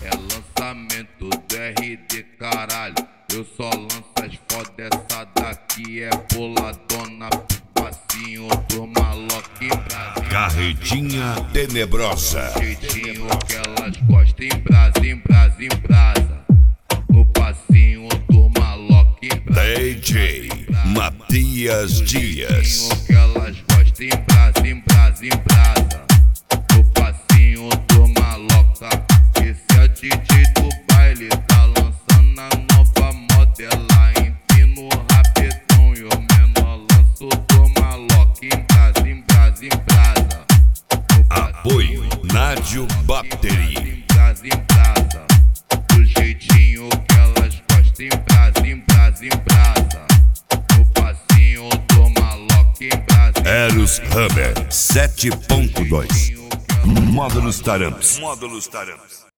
É lançamento do RD, caralho. Eu só lanço as fodas, essa daqui é boladona. Passinho do maloca em Brasília. Carretinha tenebrosa. Do jeitinho que elas gostam em brasa, em brasa, em brasa. No passinho do maloca em Brasília. DJ Matias Dias. Que elas gostam em brasa, em brasa, em brasa. No passinho do maloca. Esse é o DJ do baile, tá lançando a nova modela. Empino rapidão e o menor lanço do maloca em brasa, em brasa, em brasa. Apoio Nádio Battery. Em brasa, em brasa. Do jeitinho que elas gostam em brasa, em brasa, em brasa. No passinho do maloca em brasa. Eros Hammer 7.2. Módulos Taramps.